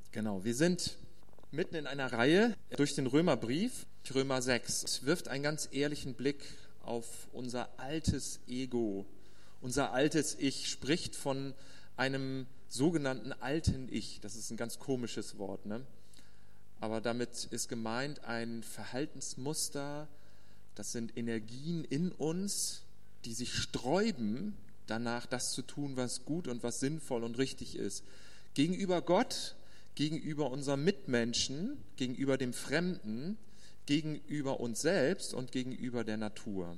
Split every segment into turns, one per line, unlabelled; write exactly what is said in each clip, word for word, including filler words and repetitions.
Genau, wir sind mitten in einer Reihe durch den Römerbrief, Römer sechs. Es wirft einen ganz ehrlichen Blick auf unser altes Ego. Unser altes Ich spricht von einem sogenannten alten Ich. Das ist ein ganz komisches Wort, ne? Aber damit ist gemeint ein Verhaltensmuster, das sind Energien in uns, die sich sträuben, danach das zu tun, was gut und was sinnvoll und richtig ist. Gegenüber Gott, gegenüber unseren Mitmenschen, gegenüber dem Fremden, gegenüber uns selbst und gegenüber der Natur.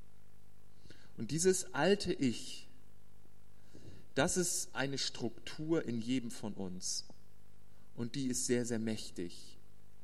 Und dieses alte Ich, das ist eine Struktur in jedem von uns. Und die ist sehr, sehr mächtig.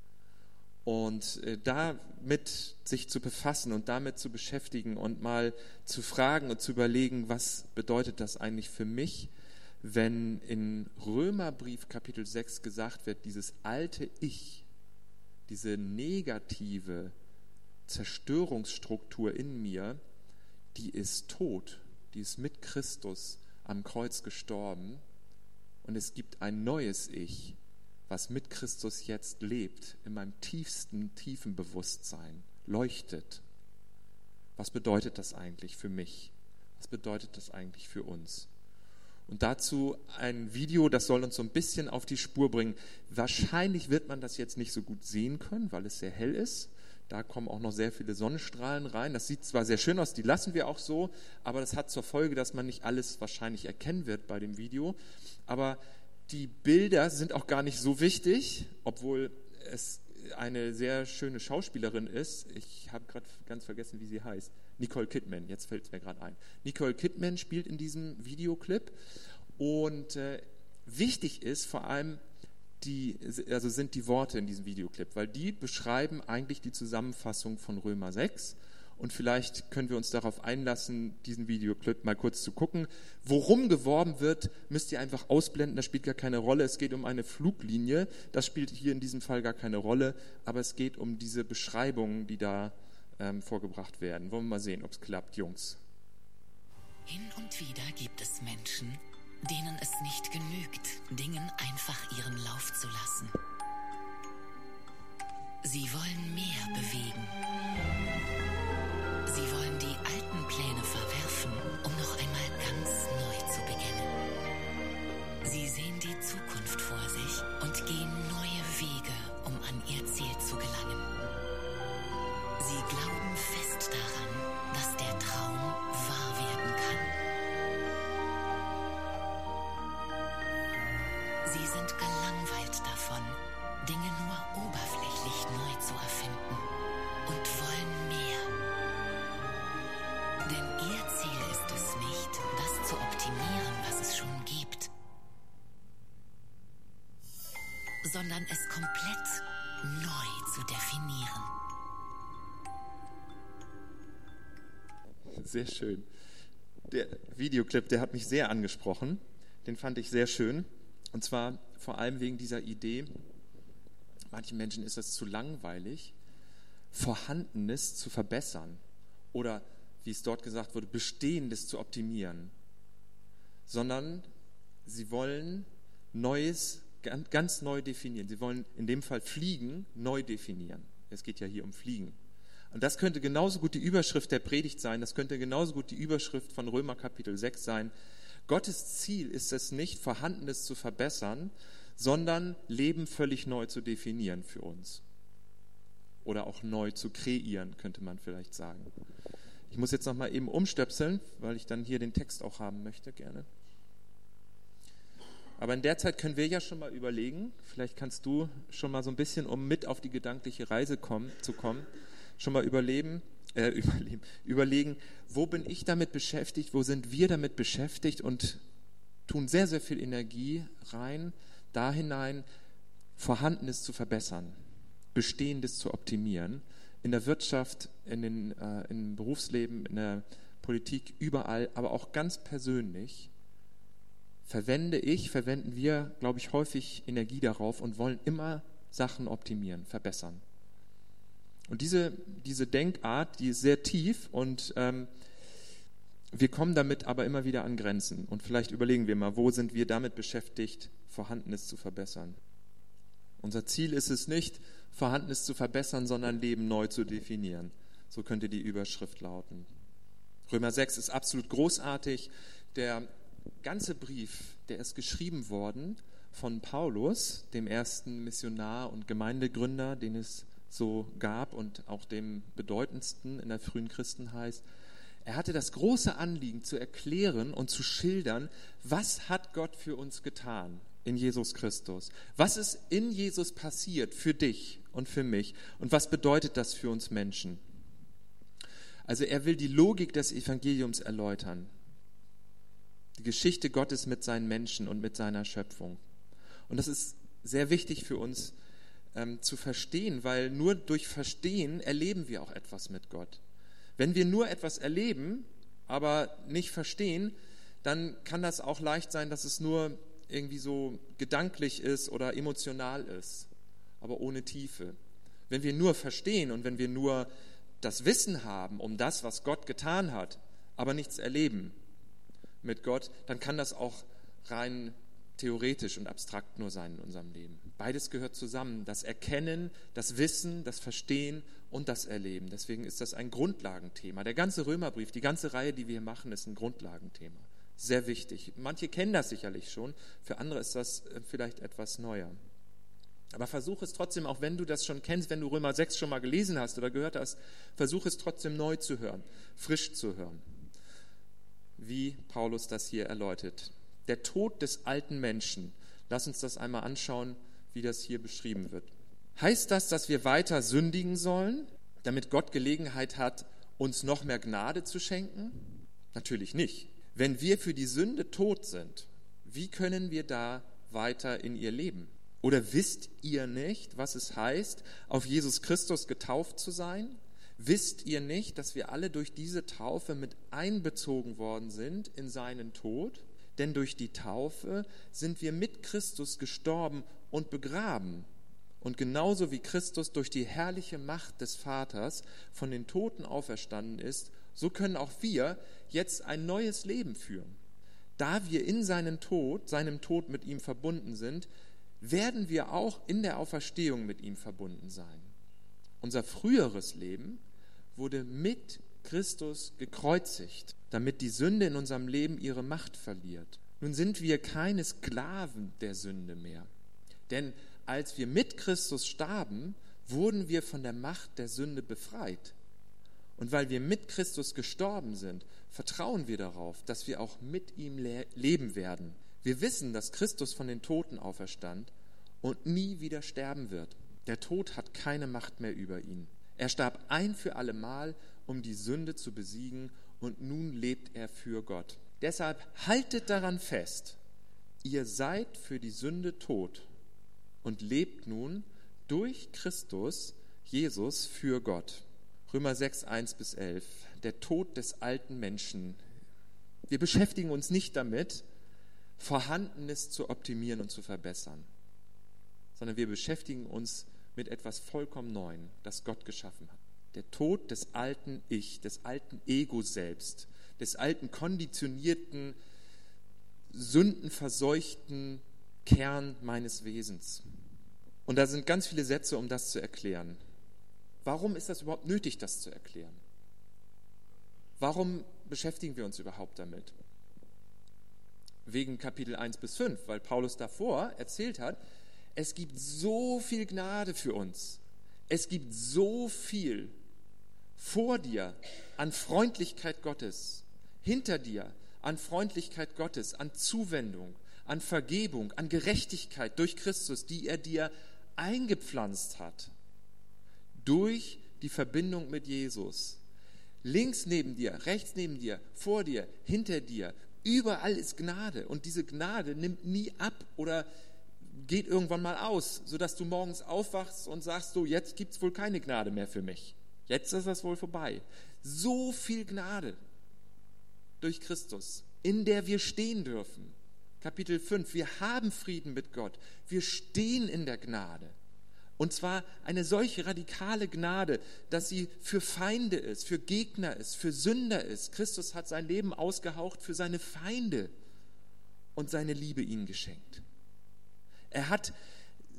Und äh, damit sich zu befassen und damit zu beschäftigen und mal zu fragen und zu überlegen, was bedeutet das eigentlich für mich, wenn in Römerbrief Kapitel sechs gesagt wird, dieses alte Ich, diese negative Zerstörungsstruktur in mir, die ist tot, die ist mit Christus am Kreuz gestorben und es gibt ein neues Ich, was mit Christus jetzt lebt, in meinem tiefsten, tiefen Bewusstsein, leuchtet. Was bedeutet das eigentlich für mich? Was bedeutet das eigentlich für uns? Und dazu ein Video, das soll uns so ein bisschen auf die Spur bringen. Wahrscheinlich wird man das jetzt nicht so gut sehen können, weil es sehr hell ist. Da kommen auch noch sehr viele Sonnenstrahlen rein. Das sieht zwar sehr schön aus, die lassen wir auch so, aber das hat zur Folge, dass man nicht alles wahrscheinlich erkennen wird bei dem Video. Aber die Bilder sind auch gar nicht so wichtig, obwohl es eine sehr schöne Schauspielerin ist. Ich habe gerade ganz vergessen, wie sie heißt. Nicole Kidman, jetzt fällt es mir gerade ein. Nicole Kidman spielt in diesem Videoclip und äh, wichtig ist vor allem, die, also sind die Worte in diesem Videoclip, weil die beschreiben eigentlich die Zusammenfassung von Römer sechs und vielleicht können wir uns darauf einlassen, diesen Videoclip mal kurz zu gucken. Worum geworben wird, müsst ihr einfach ausblenden, das spielt gar keine Rolle. Es geht um eine Fluglinie, das spielt hier in diesem Fall gar keine Rolle, aber es geht um diese Beschreibungen, die da ähm, vorgebracht werden. Wollen wir mal sehen, ob es klappt, Jungs.
Hin und wieder gibt es Menschen, denen es nicht genügt, Dingen einfach ihren Lauf zu lassen. Sie wollen mehr bewegen. Sie wollen die alten Pläne verwerfen, um noch einmal ganz neu zu beginnen. Sie sehen die Zukunft vor sich und gehen neue Wege, um an ihr Ziel zu gelangen. Sie glauben fest daran, dass der Traum wahr werden kann. Sie sind gelangweilt davon, Dinge nur oberflächlich neu zu erfinden und wollen mehr. Denn ihr Ziel ist es nicht, das zu optimieren, was es schon gibt, sondern es komplett neu zu definieren.
Sehr schön. Der Videoclip, der hat mich sehr angesprochen. Den fand ich sehr schön. Und zwar vor allem wegen dieser Idee, manchen Menschen ist es zu langweilig, Vorhandenes zu verbessern oder, wie es dort gesagt wurde, Bestehendes zu optimieren, sondern sie wollen Neues ganz neu definieren. Sie wollen in dem Fall Fliegen neu definieren. Es geht ja hier um Fliegen. Und das könnte genauso gut die Überschrift der Predigt sein, das könnte genauso gut die Überschrift von Römer Kapitel sechs sein. Gottes Ziel ist es nicht, Vorhandenes zu verbessern, sondern Leben völlig neu zu definieren für uns. Oder auch neu zu kreieren, könnte man vielleicht sagen. Ich muss jetzt noch mal eben umstöpseln, weil ich dann hier den Text auch haben möchte, gerne. Aber in der Zeit können wir ja schon mal überlegen, vielleicht kannst du schon mal so ein bisschen, um mit auf die gedankliche Reise kommen, zu kommen, schon mal überleben, äh, überleben, überlegen, wo bin ich damit beschäftigt, wo sind wir damit beschäftigt und tun sehr, sehr viel Energie rein, da hinein, Vorhandenes zu verbessern, Bestehendes zu optimieren, in der Wirtschaft, in den, äh, im Berufsleben, in der Politik, überall, aber auch ganz persönlich, verwende ich, verwenden wir, glaube ich, häufig Energie darauf und wollen immer Sachen optimieren, verbessern. Und diese, diese Denkart, die ist sehr tief und ähm, wir kommen damit aber immer wieder an Grenzen. Und vielleicht überlegen wir mal, wo sind wir damit beschäftigt, Vorhandenes zu verbessern. Unser Ziel ist es nicht, Vorhandenes zu verbessern, sondern Leben neu zu definieren. So könnte die Überschrift lauten. Römer sechs ist absolut großartig. Der ganze Brief, der ist geschrieben worden von Paulus, dem ersten Missionar und Gemeindegründer, den es so gab und auch dem bedeutendsten in der frühen Christenheit. Er hatte das große Anliegen zu erklären und zu schildern, was hat Gott für uns getan in Jesus Christus? Was ist in Jesus passiert für dich und für mich? Und was bedeutet das für uns Menschen? Also er will die Logik des Evangeliums erläutern. Die Geschichte Gottes mit seinen Menschen und mit seiner Schöpfung. Und das ist sehr wichtig für uns ähm, zu verstehen, weil nur durch Verstehen erleben wir auch etwas mit Gott. Wenn wir nur etwas erleben, aber nicht verstehen, dann kann das auch leicht sein, dass es nur irgendwie so gedanklich ist oder emotional ist, aber ohne Tiefe. Wenn wir nur verstehen und wenn wir nur das Wissen haben um das, was Gott getan hat, aber nichts erleben mit Gott, dann kann das auch rein theoretisch und abstrakt nur sein in unserem Leben. Beides gehört zusammen, das Erkennen, das Wissen, das Verstehen und das Erleben. Deswegen ist das ein Grundlagenthema. Der ganze Römerbrief, die ganze Reihe, die wir hier machen, ist ein Grundlagenthema. Sehr wichtig. Manche kennen das sicherlich schon, für andere ist das vielleicht etwas neuer. Aber versuch es trotzdem, auch wenn du das schon kennst, wenn du Römer sechs schon mal gelesen hast oder gehört hast, versuch es trotzdem neu zu hören, frisch zu hören, wie Paulus das hier erläutert. Der Tod des alten Menschen. Lass uns das einmal anschauen, wie das hier beschrieben wird. Heißt das, dass wir weiter sündigen sollen, damit Gott Gelegenheit hat, uns noch mehr Gnade zu schenken? Natürlich nicht. Wenn wir für die Sünde tot sind, wie können wir da weiter in ihr leben? Oder wisst ihr nicht, was es heißt, auf Jesus Christus getauft zu sein? Wisst ihr nicht, dass wir alle durch diese Taufe mit einbezogen worden sind in seinen Tod? Denn durch die Taufe sind wir mit Christus gestorben und begraben. Und genauso wie Christus durch die herrliche Macht des Vaters von den Toten auferstanden ist, so können auch wir jetzt ein neues Leben führen. Da wir in seinen Tod, seinem Tod mit ihm verbunden sind, werden wir auch in der Auferstehung mit ihm verbunden sein. Unser früheres Leben wurde mit Christus gekreuzigt, damit die Sünde in unserem Leben ihre Macht verliert. Nun sind wir keine Sklaven der Sünde mehr. Denn als wir mit Christus starben, wurden wir von der Macht der Sünde befreit. Und weil wir mit Christus gestorben sind, vertrauen wir darauf, dass wir auch mit ihm le- leben werden. Wir wissen, dass Christus von den Toten auferstand und nie wieder sterben wird. Der Tod hat keine Macht mehr über ihn. Er starb ein für alle Mal, um die Sünde zu besiegen, und nun lebt er für Gott. Deshalb haltet daran fest, ihr seid für die Sünde tot und lebt nun durch Christus, Jesus, für Gott. Römer sechs, eins bis elf, der Tod des alten Menschen. Wir beschäftigen uns nicht damit, Vorhandenes zu optimieren und zu verbessern, sondern wir beschäftigen uns mit etwas vollkommen Neuem, das Gott geschaffen hat. Der Tod des alten Ich, des alten Ego selbst, des alten konditionierten, sündenverseuchten Kern meines Wesens. Und da sind ganz viele Sätze, um das zu erklären. Warum ist das überhaupt nötig, das zu erklären? Warum beschäftigen wir uns überhaupt damit? Wegen Kapitel eins bis fünf, weil Paulus davor erzählt hat, es gibt so viel Gnade für uns. Es gibt so viel vor dir an Freundlichkeit Gottes, hinter dir an Freundlichkeit Gottes, an Zuwendung, an Vergebung, an Gerechtigkeit durch Christus, die er dir eingepflanzt hat, durch die Verbindung mit Jesus. Links neben dir, rechts neben dir, vor dir, hinter dir, überall ist Gnade. Und diese Gnade nimmt nie ab oder geht irgendwann mal aus, sodass du morgens aufwachst und sagst, so, jetzt gibt es wohl keine Gnade mehr für mich. Jetzt ist das wohl vorbei. So viel Gnade durch Christus, in der wir stehen dürfen. Kapitel fünf, wir haben Frieden mit Gott. Wir stehen in der Gnade. Und zwar eine solche radikale Gnade, dass sie für Feinde ist, für Gegner ist, für Sünder ist. Christus hat sein Leben ausgehaucht für seine Feinde und seine Liebe ihnen geschenkt. Er hat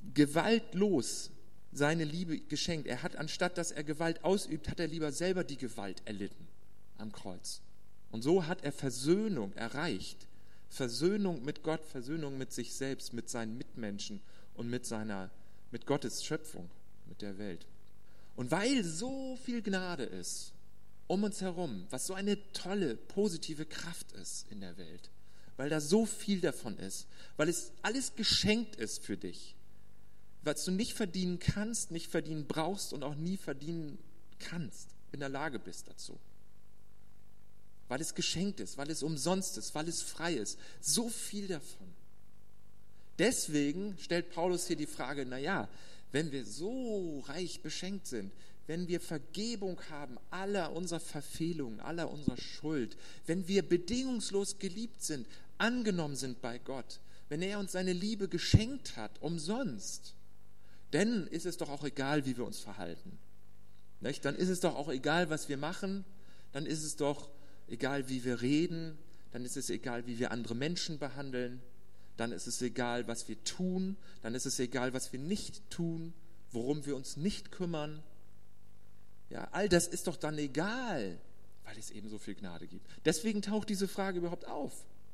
gewaltlos seine Liebe geschenkt. Er hat, anstatt dass er Gewalt ausübt, hat er lieber selber die Gewalt erlitten am Kreuz. Und so hat er Versöhnung erreicht. Versöhnung mit Gott, Versöhnung mit sich selbst, mit seinen Mitmenschen und mit seiner, mit Gottes Schöpfung, mit der Welt. Und weil so viel Gnade ist um uns herum, was so eine tolle, positive Kraft ist in der Welt, weil da so viel davon ist, weil es alles geschenkt ist für dich, was du nicht verdienen kannst, nicht verdienen brauchst und auch nie verdienen kannst, in der Lage bist dazu. Weil es geschenkt ist, weil es umsonst ist, weil es frei ist. So viel davon. Deswegen stellt Paulus hier die Frage, naja, wenn wir so reich beschenkt sind, wenn wir Vergebung haben aller unserer Verfehlungen, aller unserer Schuld, wenn wir bedingungslos geliebt sind, angenommen sind bei Gott, wenn er uns seine Liebe geschenkt hat, umsonst, dann ist es doch auch egal, wie wir uns verhalten. Nicht? Dann ist es doch auch egal, was wir machen, dann ist es doch egal, wie wir reden, dann ist es egal, wie wir andere Menschen behandeln, dann ist es egal, was wir tun, dann ist es egal, was wir nicht tun, worum wir uns nicht kümmern. Ja, all das ist doch dann egal, weil es eben so viel Gnade gibt. Deswegen taucht diese Frage überhaupt auf.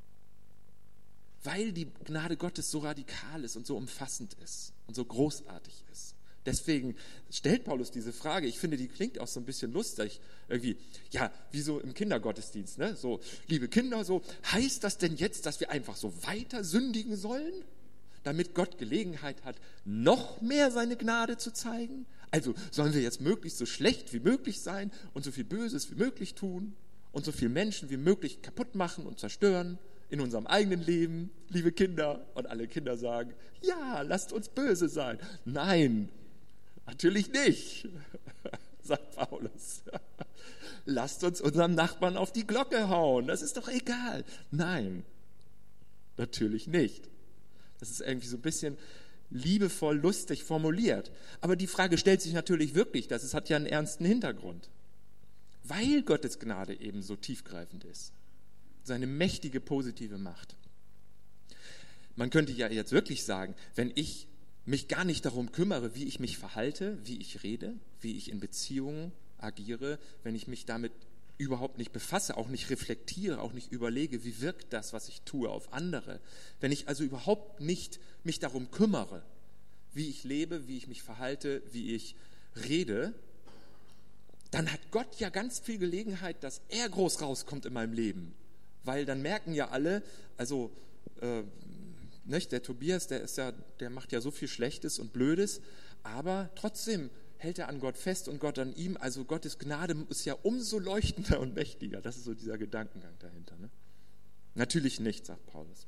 Weil die Gnade Gottes so radikal ist und so umfassend ist und so großartig ist. Deswegen stellt Paulus diese Frage. Ich finde, die klingt auch so ein bisschen lustig. Irgendwie, ja, wie so im Kindergottesdienst, ne? So, liebe Kinder, so, heißt das denn jetzt, dass wir einfach so weiter sündigen sollen, damit Gott Gelegenheit hat, noch mehr seine Gnade zu zeigen? Also sollen wir jetzt möglichst so schlecht wie möglich sein und so viel Böses wie möglich tun und so viele Menschen wie möglich kaputt machen und zerstören in unserem eigenen Leben, liebe Kinder? Und alle Kinder sagen, ja, lasst uns böse sein. Nein, natürlich nicht, sagt Paulus. Lasst uns unserem Nachbarn auf die Glocke hauen, das ist doch egal. Nein, natürlich nicht. Das ist irgendwie so ein bisschen liebevoll, lustig formuliert. Aber die Frage stellt sich natürlich wirklich, das ist, hat ja einen ernsten Hintergrund. Weil Gottes Gnade eben so tiefgreifend ist. Seine mächtige, positive Macht. Man könnte ja jetzt wirklich sagen, wenn ich mich gar nicht darum kümmere, wie ich mich verhalte, wie ich rede, wie ich in Beziehungen agiere, wenn ich mich damit überhaupt nicht befasse, auch nicht reflektiere, auch nicht überlege, wie wirkt das, was ich tue, auf andere. Wenn ich also überhaupt nicht mich darum kümmere, wie ich lebe, wie ich mich verhalte, wie ich rede, dann hat Gott ja ganz viel Gelegenheit, dass er groß rauskommt in meinem Leben. Weil dann merken ja alle, also äh, nicht, der Tobias, der ist ja, der macht ja so viel Schlechtes und Blödes, aber trotzdem hält er an Gott fest und Gott an ihm. Also Gottes Gnade ist ja umso leuchtender und mächtiger. Das ist so dieser Gedankengang dahinter. Ne? Natürlich nicht, sagt Paulus.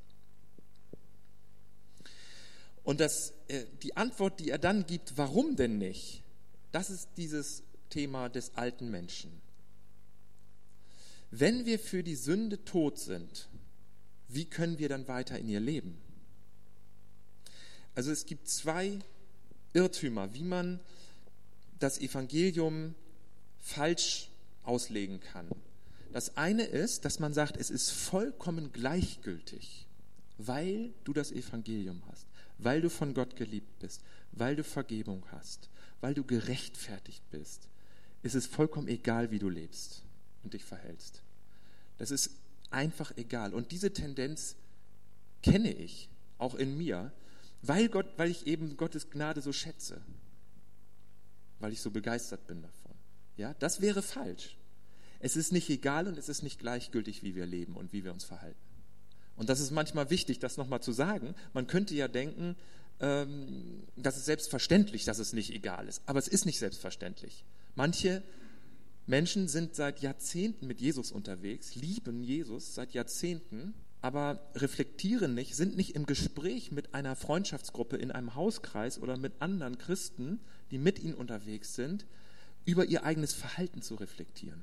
Und das, äh, die Antwort, die er dann gibt, warum denn nicht, das ist dieses Thema des alten Menschen. Wenn wir für die Sünde tot sind, wie können wir dann weiter in ihr leben? Also es gibt zwei Irrtümer, wie man das Evangelium falsch auslegen kann. Das eine ist, dass man sagt, es ist vollkommen gleichgültig, weil du das Evangelium hast, weil du von Gott geliebt bist, weil du Vergebung hast, weil du gerechtfertigt bist. Es ist vollkommen egal, wie du lebst und dich verhältst. Das ist einfach egal. Und diese Tendenz kenne ich, auch in mir, weil, Gott, weil ich eben Gottes Gnade so schätze, weil ich so begeistert bin davon. Ja, das wäre falsch. Es ist nicht egal und es ist nicht gleichgültig, wie wir leben und wie wir uns verhalten. Und das ist manchmal wichtig, das nochmal zu sagen. Man könnte ja denken, ähm, das ist selbstverständlich, dass es nicht egal ist. Aber es ist nicht selbstverständlich. Manche Menschen sind seit Jahrzehnten mit Jesus unterwegs, lieben Jesus seit Jahrzehnten, aber reflektieren nicht, sind nicht im Gespräch mit einer Freundschaftsgruppe in einem Hauskreis oder mit anderen Christen, die mit ihnen unterwegs sind, über ihr eigenes Verhalten zu reflektieren.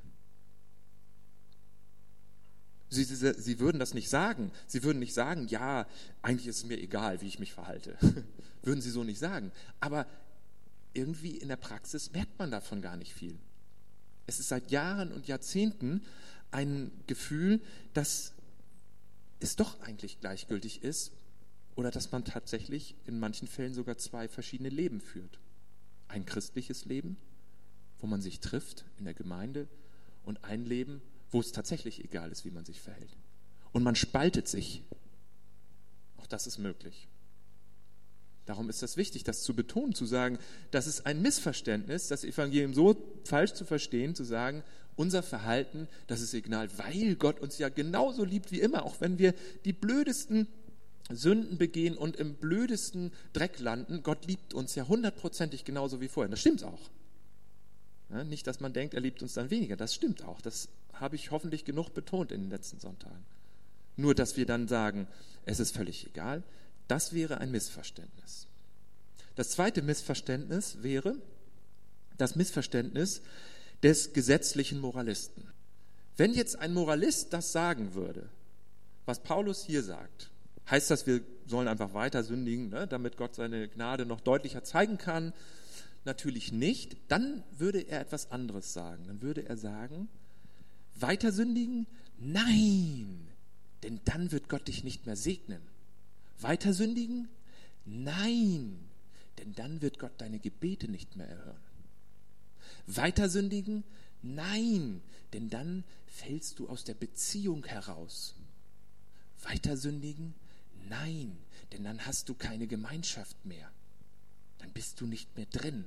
Sie, sie, sie würden das nicht sagen. Sie würden nicht sagen, ja, eigentlich ist es mir egal, wie ich mich verhalte. Würden sie so nicht sagen. Aber irgendwie in der Praxis merkt man davon gar nicht viel. Es ist seit Jahren und Jahrzehnten ein Gefühl, dass es doch eigentlich gleichgültig ist, oder dass man tatsächlich in manchen Fällen sogar zwei verschiedene Leben führt. Ein christliches Leben, wo man sich trifft in der Gemeinde, und ein Leben, wo es tatsächlich egal ist, wie man sich verhält. Und man spaltet sich. Auch das ist möglich. Darum ist das wichtig, das zu betonen, zu sagen, das ist ein Missverständnis, das Evangelium so falsch zu verstehen, zu sagen, unser Verhalten, das ist egal, weil Gott uns ja genauso liebt wie immer, auch wenn wir die blödesten Sünden begehen und im blödesten Dreck landen. Gott liebt uns ja hundertprozentig genauso wie vorher. Das stimmt auch. Ja, nicht, dass man denkt, er liebt uns dann weniger. Das stimmt auch. Das habe ich hoffentlich genug betont in den letzten Sonntagen. Nur, dass wir dann sagen, es ist völlig egal, das wäre ein Missverständnis. Das zweite Missverständnis wäre das Missverständnis des gesetzlichen Moralisten. Wenn jetzt ein Moralist das sagen würde, was Paulus hier sagt, heißt das, wir sollen einfach weiter sündigen, ne, damit Gott seine Gnade noch deutlicher zeigen kann? Natürlich nicht. Dann würde er etwas anderes sagen. Dann würde er sagen, weiter sündigen? Nein, denn dann wird Gott dich nicht mehr segnen. Weiter sündigen? Nein, denn dann wird Gott deine Gebete nicht mehr erhören. Weiter sündigen? Nein, denn dann fällst du aus der Beziehung heraus. Weiter sündigen? Nein, denn dann hast du keine Gemeinschaft mehr. Dann bist du nicht mehr drin.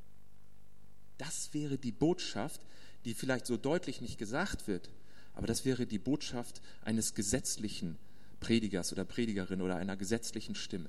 Das wäre die Botschaft, die vielleicht so deutlich nicht gesagt wird, aber das wäre die Botschaft eines gesetzlichen Predigers oder Predigerin oder einer gesetzlichen Stimme.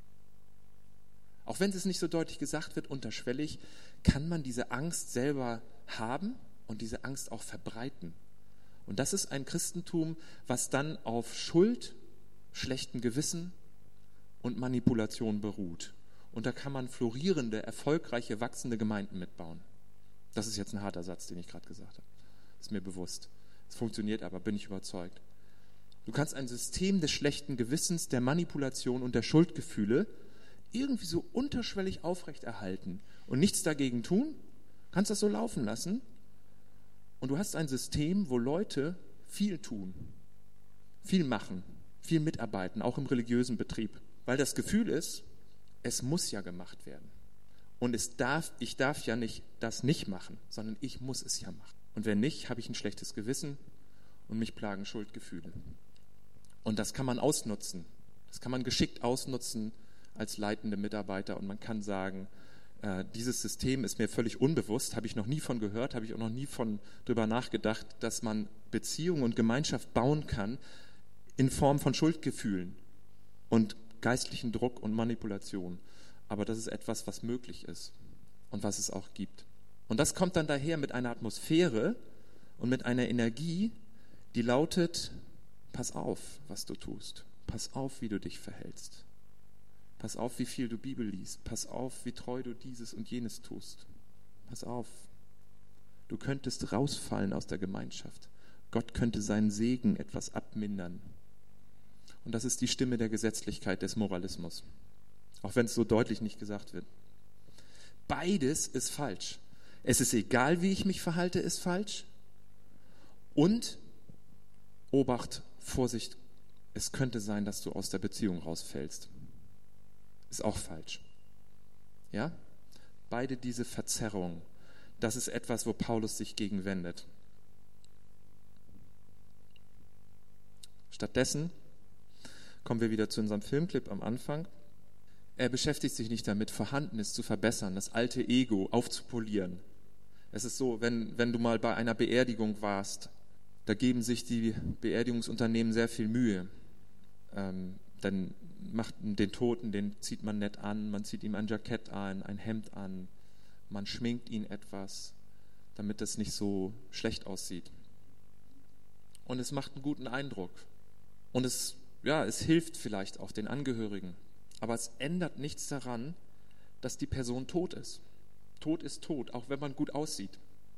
Auch wenn es nicht so deutlich gesagt wird, unterschwellig, kann man diese Angst selber haben und diese Angst auch verbreiten. Und das ist ein Christentum, was dann auf Schuld, schlechtem Gewissen und Manipulation beruht. Und da kann man florierende, erfolgreiche, wachsende Gemeinden mitbauen. Das ist jetzt ein harter Satz, den ich gerade gesagt habe. Ist mir bewusst. Es funktioniert aber, bin ich überzeugt. Du kannst ein System des schlechten Gewissens, der Manipulation und der Schuldgefühle irgendwie so unterschwellig aufrechterhalten und nichts dagegen tun, kannst das so laufen lassen. Und du hast ein System, wo Leute viel tun, viel machen, viel mitarbeiten, auch im religiösen Betrieb. Weil das Gefühl ist, es muss ja gemacht werden. Und es darf, ich darf ja nicht das nicht machen, sondern ich muss es ja machen. Und wenn nicht, habe ich ein schlechtes Gewissen und mich plagen Schuldgefühle. Und das kann man ausnutzen. Das kann man geschickt ausnutzen als leitende Mitarbeiter. Und man kann sagen, äh, dieses System ist mir völlig unbewusst, habe ich noch nie von gehört, habe ich auch noch nie von drüber nachgedacht, dass man Beziehung und Gemeinschaft bauen kann in Form von Schuldgefühlen und geistlichen Druck und Manipulation. Aber das ist etwas, was möglich ist und was es auch gibt. Und das kommt dann daher mit einer Atmosphäre und mit einer Energie, die lautet, pass auf, was du tust. Pass auf, wie du dich verhältst. Pass auf, wie viel du Bibel liest. Pass auf, wie treu du dieses und jenes tust. Pass auf. Du könntest rausfallen aus der Gemeinschaft. Gott könnte seinen Segen etwas abmindern. Und das ist die Stimme der Gesetzlichkeit, des Moralismus. Auch wenn es so deutlich nicht gesagt wird. Beides ist falsch. Es ist egal, wie ich mich verhalte, ist falsch. Und, Obacht, Vorsicht, es könnte sein, dass du aus der Beziehung rausfällst. Ist auch falsch. Ja? Beide diese Verzerrungen, das ist etwas, wo Paulus sich gegen wendet. Stattdessen kommen wir wieder zu unserem Filmclip am Anfang. Er beschäftigt sich nicht damit, Vorhandenes zu verbessern, das alte Ego aufzupolieren. Es ist so, wenn, wenn du mal bei einer Beerdigung warst, da geben sich die Beerdigungsunternehmen sehr viel Mühe. Ähm, dann macht den Toten, den zieht man nett an, man zieht ihm ein Jackett an, ein Hemd an, man schminkt ihn etwas, damit es nicht so schlecht aussieht. Und es macht einen guten Eindruck. Und es, ja, es hilft vielleicht auch den Angehörigen. Aber es ändert nichts daran, dass die Person tot ist. Tot ist tot, auch wenn man gut aussieht.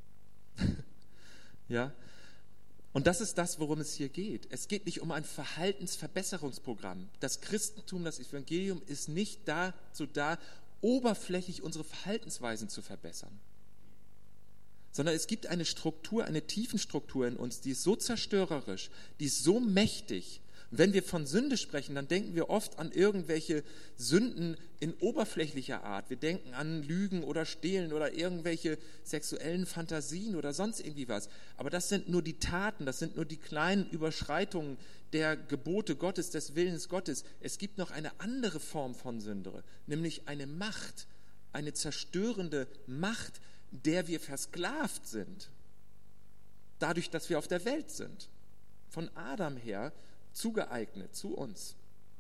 Ja? Und das ist das, worum es hier geht. Es geht nicht um ein Verhaltensverbesserungsprogramm. Das Christentum, das Evangelium ist nicht dazu da, oberflächlich unsere Verhaltensweisen zu verbessern. Sondern es gibt eine Struktur, eine Tiefenstruktur in uns, die ist so zerstörerisch, die ist so mächtig, Und wenn wir von Sünde sprechen, dann denken wir oft an irgendwelche Sünden in oberflächlicher Art. Wir denken an Lügen oder Stehlen oder irgendwelche sexuellen Fantasien oder sonst irgendwie was. Aber das sind nur die Taten, das sind nur die kleinen Überschreitungen der Gebote Gottes, des Willens Gottes. Es gibt noch eine andere Form von Sünde, nämlich eine Macht, eine zerstörende Macht, der wir versklavt sind, dadurch, dass wir auf der Welt sind. Von Adam her zugeeignet zu uns.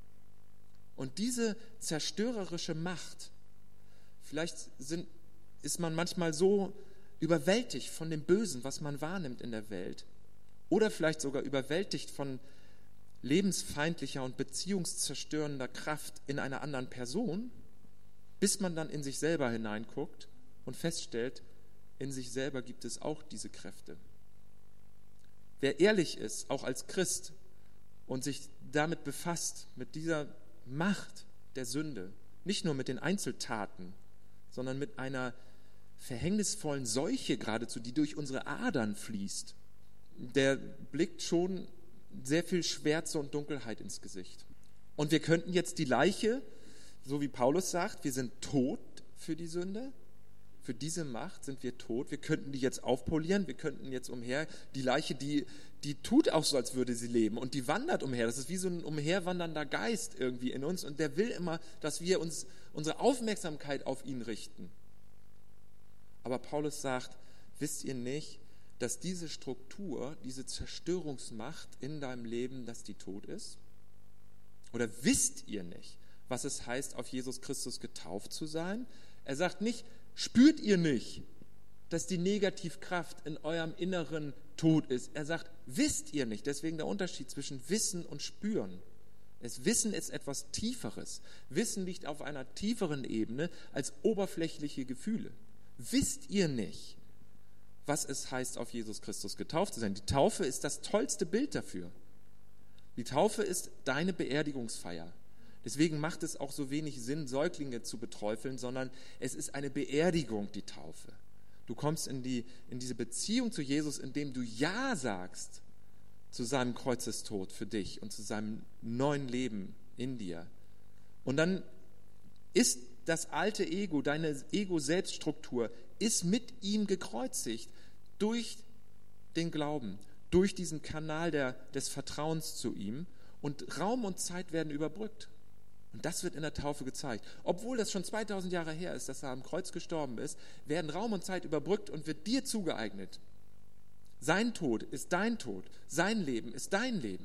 Und diese zerstörerische Macht, vielleicht sind, ist man manchmal so überwältigt von dem Bösen, was man wahrnimmt in der Welt, oder vielleicht sogar überwältigt von lebensfeindlicher und beziehungszerstörender Kraft in einer anderen Person, bis man dann in sich selber hineinguckt und feststellt, in sich selber gibt es auch diese Kräfte. Wer ehrlich ist, auch als Christ, und sich damit befasst, mit dieser Macht der Sünde, nicht nur mit den Einzeltaten, sondern mit einer verhängnisvollen Seuche geradezu, die durch unsere Adern fließt, der blickt schon sehr viel Schwärze und Dunkelheit ins Gesicht. Und wir könnten jetzt die Leiche, so wie Paulus sagt, wir sind tot für die Sünde, für diese Macht sind wir tot. Wir könnten die jetzt aufpolieren, wir könnten jetzt umher, die Leiche, die, die tut auch so, als würde sie leben und die wandert umher. Das ist wie so ein umherwandernder Geist irgendwie in uns und der will immer, dass wir uns unsere Aufmerksamkeit auf ihn richten. Aber Paulus sagt, wisst ihr nicht, dass diese Struktur, diese Zerstörungsmacht in deinem Leben, dass die tot ist? Oder wisst ihr nicht, was es heißt, auf Jesus Christus getauft zu sein? Er sagt nicht, spürt ihr nicht, dass die Negativkraft in eurem Inneren tot ist? Er sagt, wisst ihr nicht? Deswegen der Unterschied zwischen Wissen und Spüren. Das Wissen ist etwas Tieferes. Wissen liegt auf einer tieferen Ebene als oberflächliche Gefühle. Wisst ihr nicht, was es heißt, auf Jesus Christus getauft zu sein? Die Taufe ist das tollste Bild dafür. Die Taufe ist deine Beerdigungsfeier. Deswegen macht es auch so wenig Sinn, Säuglinge zu beträufeln, sondern es ist eine Beerdigung, die Taufe. Du kommst in, die, in diese Beziehung zu Jesus, indem du Ja sagst zu seinem Kreuzestod für dich und zu seinem neuen Leben in dir. Und dann ist das alte Ego, deine Ego-Selbststruktur, ist mit ihm gekreuzigt durch den Glauben, durch diesen Kanal der, des Vertrauens zu ihm, und Raum und Zeit werden überbrückt. Und das wird in der Taufe gezeigt. Obwohl das schon zweitausend Jahre her ist, dass er am Kreuz gestorben ist, werden Raum und Zeit überbrückt und wird dir zugeeignet. Sein Tod ist dein Tod, sein Leben ist dein Leben.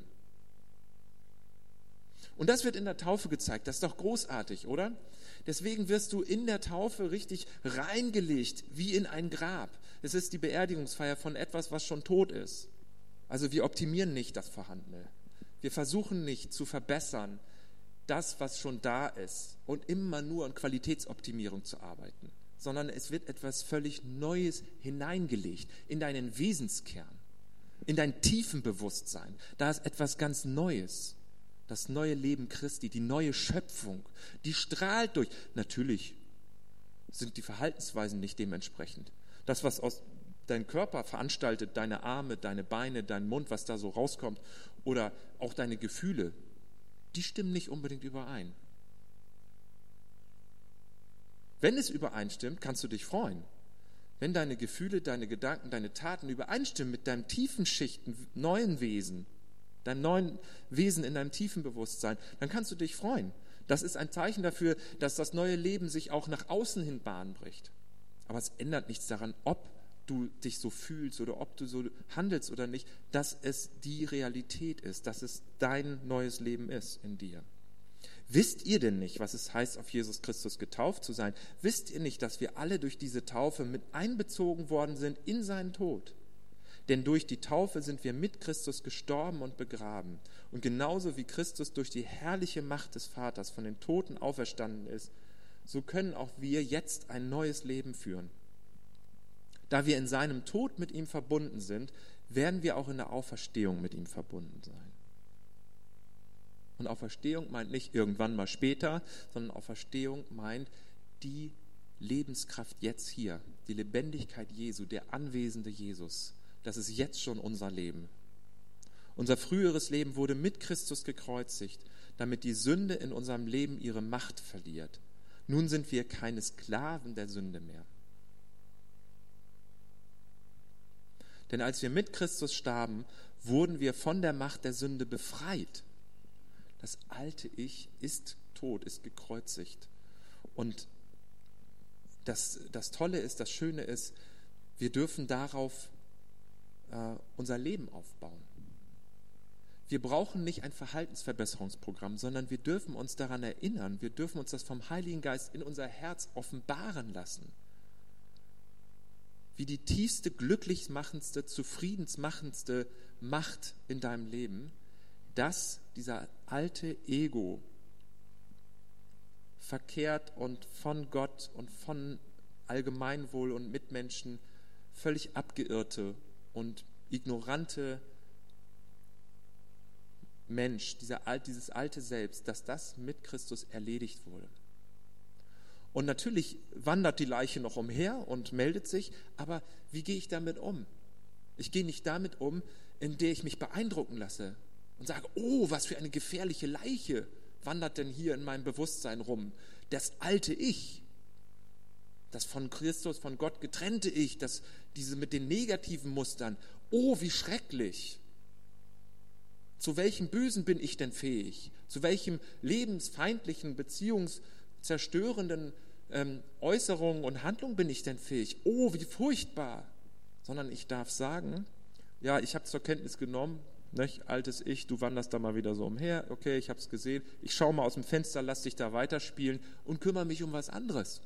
Und das wird in der Taufe gezeigt. Das ist doch großartig, oder? Deswegen wirst du in der Taufe richtig reingelegt, wie in ein Grab. Es ist die Beerdigungsfeier von etwas, was schon tot ist. Also wir optimieren nicht das Vorhandene. Wir versuchen nicht zu verbessern, das, was schon da ist, und immer nur an Qualitätsoptimierung zu arbeiten, sondern es wird etwas völlig Neues hineingelegt in deinen Wesenskern, in dein tiefen Bewusstsein. Da ist etwas ganz Neues, das neue Leben Christi, die neue Schöpfung, die strahlt durch. Natürlich sind die Verhaltensweisen nicht dementsprechend. Das, was aus deinem Körper veranstaltet, deine Arme, deine Beine, dein Mund, was da so rauskommt, oder auch deine Gefühle, die stimmen nicht unbedingt überein. Wenn es übereinstimmt, kannst du dich freuen. Wenn deine Gefühle, deine Gedanken, deine Taten übereinstimmen mit deinem tiefen Schichten, neuen Wesen, deinem neuen Wesen in deinem tiefen Bewusstsein, dann kannst du dich freuen. Das ist ein Zeichen dafür, dass das neue Leben sich auch nach außen hin Bahn bricht. Aber es ändert nichts daran, ob du dich so fühlst oder ob du so handelst oder nicht, dass es die Realität ist, dass es dein neues Leben ist in dir. Wisst ihr denn nicht, was es heißt, auf Jesus Christus getauft zu sein? Wisst ihr nicht, dass wir alle durch diese Taufe mit einbezogen worden sind in seinen Tod? Denn durch die Taufe sind wir mit Christus gestorben und begraben. Und genauso wie Christus durch die herrliche Macht des Vaters von den Toten auferstanden ist, so können auch wir jetzt ein neues Leben führen. Da wir in seinem Tod mit ihm verbunden sind, werden wir auch in der Auferstehung mit ihm verbunden sein. Und Auferstehung meint nicht irgendwann mal später, sondern Auferstehung meint die Lebenskraft jetzt hier, die Lebendigkeit Jesu, der anwesende Jesus. Das ist jetzt schon unser Leben. Unser früheres Leben wurde mit Christus gekreuzigt, damit die Sünde in unserem Leben ihre Macht verliert. Nun sind wir keine Sklaven der Sünde mehr. Denn als wir mit Christus starben, wurden wir von der Macht der Sünde befreit. Das alte Ich ist tot, ist gekreuzigt. Und das, das Tolle ist, das Schöne ist, wir dürfen darauf äh, unser Leben aufbauen. Wir brauchen nicht ein Verhaltensverbesserungsprogramm, sondern wir dürfen uns daran erinnern, wir dürfen uns das vom Heiligen Geist in unser Herz offenbaren lassen. Wie die tiefste, glücklichmachendste, zufriedensmachendste Macht in deinem Leben, dass dieser alte Ego verkehrt und von Gott und von Allgemeinwohl und Mitmenschen völlig abgeirrte und ignorante Mensch, dieser, dieses alte Selbst, dass das mit Christus erledigt wurde. Und natürlich wandert die Leiche noch umher und meldet sich, aber wie gehe ich damit um? Ich gehe nicht damit um, indem ich mich beeindrucken lasse und sage, oh, was für eine gefährliche Leiche wandert denn hier in meinem Bewusstsein rum? Das alte Ich, das von Christus, von Gott getrennte Ich, das, diese mit den negativen Mustern, oh, wie schrecklich. Zu welchem Bösen bin ich denn fähig? Zu welchem lebensfeindlichen, beziehungszerstörenden ähm, Äußerungen und Handlungen bin ich denn fähig? Oh, wie furchtbar. Sondern ich darf sagen, ja, ich habe zur Kenntnis genommen, nicht, altes Ich, du wanderst da mal wieder so umher, okay, ich habe es gesehen, ich schaue mal aus dem Fenster, lass dich da weiterspielen und kümmere mich um was anderes.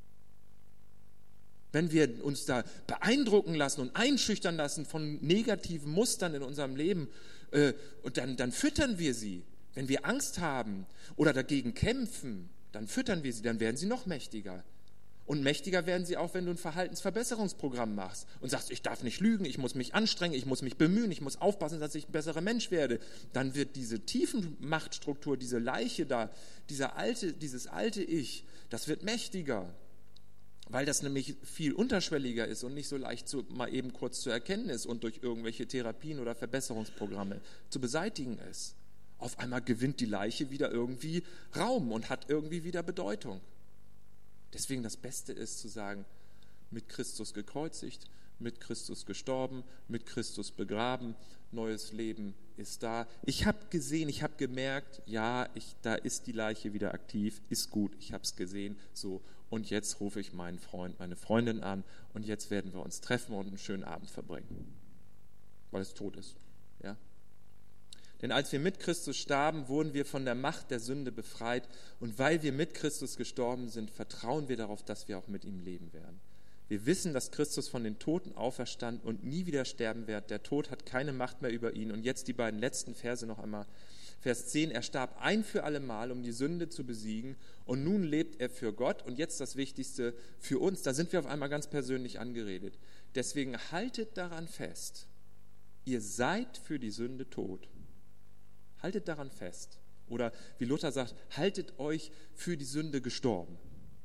Wenn wir uns da beeindrucken lassen und einschüchtern lassen von negativen Mustern in unserem Leben, äh, und dann, dann füttern wir sie. Wenn wir Angst haben oder dagegen kämpfen, dann füttern wir sie, dann werden sie noch mächtiger. Und mächtiger werden sie auch, wenn du ein Verhaltensverbesserungsprogramm machst und sagst, ich darf nicht lügen, ich muss mich anstrengen, ich muss mich bemühen, ich muss aufpassen, dass ich ein besserer Mensch werde. Dann wird diese Tiefenmachtstruktur, diese Leiche da, dieser alte, dieses alte Ich, das wird mächtiger. Weil das nämlich viel unterschwelliger ist und nicht so leicht zu, mal eben kurz zu erkennen ist und durch irgendwelche Therapien oder Verbesserungsprogramme zu beseitigen ist. Auf einmal gewinnt die Leiche wieder irgendwie Raum und hat irgendwie wieder Bedeutung. Deswegen das Beste ist zu sagen, mit Christus gekreuzigt, mit Christus gestorben, mit Christus begraben, neues Leben ist da. Ich habe gesehen, ich habe gemerkt, ja, ich, da ist die Leiche wieder aktiv, ist gut, ich habe es gesehen, so. Und jetzt rufe ich meinen Freund, meine Freundin an und jetzt werden wir uns treffen und einen schönen Abend verbringen, weil es tot ist. Ja? Denn als wir mit Christus starben, wurden wir von der Macht der Sünde befreit und weil wir mit Christus gestorben sind, vertrauen wir darauf, dass wir auch mit ihm leben werden. Wir wissen, dass Christus von den Toten auferstand und nie wieder sterben wird. Der Tod hat keine Macht mehr über ihn. Und jetzt die beiden letzten Verse noch einmal. Vers zehn, er starb ein für alle Mal, um die Sünde zu besiegen und nun lebt er für Gott und jetzt das Wichtigste für uns, da sind wir auf einmal ganz persönlich angeredet. Deswegen haltet daran fest, ihr seid für die Sünde tot. Haltet daran fest. Oder wie Luther sagt, haltet euch für die Sünde gestorben.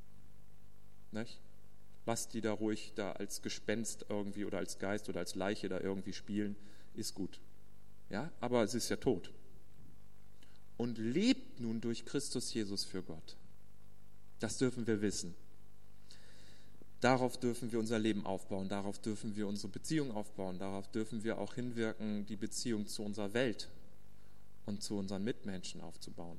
Nicht? Lasst die da ruhig da als Gespenst irgendwie oder als Geist oder als Leiche da irgendwie spielen, ist gut. Ja, aber es ist ja tot. Und lebt nun durch Christus Jesus für Gott. Das dürfen wir wissen. Darauf dürfen wir unser Leben aufbauen, darauf dürfen wir unsere Beziehung aufbauen, darauf dürfen wir auch hinwirken, die Beziehung zu unserer Welt und zu unseren Mitmenschen aufzubauen.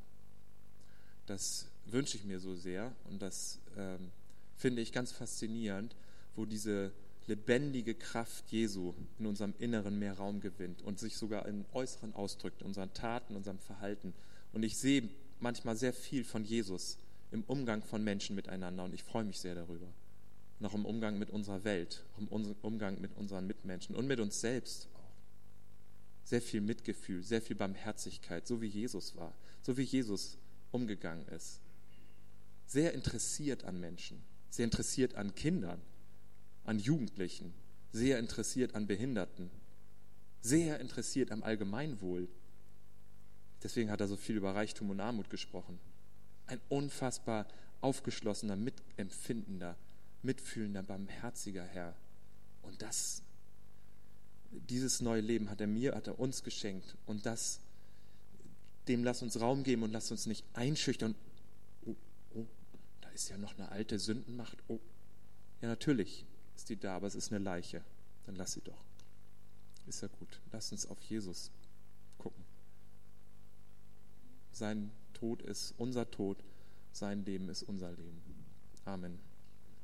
Das wünsche ich mir so sehr und das ähm, finde ich ganz faszinierend, wo diese lebendige Kraft Jesu in unserem Inneren mehr Raum gewinnt und sich sogar im Äußeren ausdrückt, in unseren Taten, unserem Verhalten. Und ich sehe manchmal sehr viel von Jesus im Umgang von Menschen miteinander und ich freue mich sehr darüber. Und auch im Umgang mit unserer Welt, im Umgang mit unseren Mitmenschen und mit uns selbst auch. Sehr viel Mitgefühl, sehr viel Barmherzigkeit, so wie Jesus war, so wie Jesus umgegangen ist. Sehr interessiert an Menschen, sehr interessiert an Kindern, an Jugendlichen, sehr interessiert an Behinderten, sehr interessiert am Allgemeinwohl. Deswegen hat er so viel über Reichtum und Armut gesprochen. Ein unfassbar aufgeschlossener, mitempfindender, mitfühlender, barmherziger Herr. Und das, dieses neue Leben hat er mir, hat er uns geschenkt. Und das, dem lass uns Raum geben und lass uns nicht einschüchtern. Oh, oh, da ist ja noch eine alte Sündenmacht. Oh, ja, natürlich ist die da, aber es ist eine Leiche. Dann lass sie doch. Ist ja gut. Lass uns auf Jesus gucken. Sein Tod ist unser Tod, sein Leben ist unser Leben. Amen.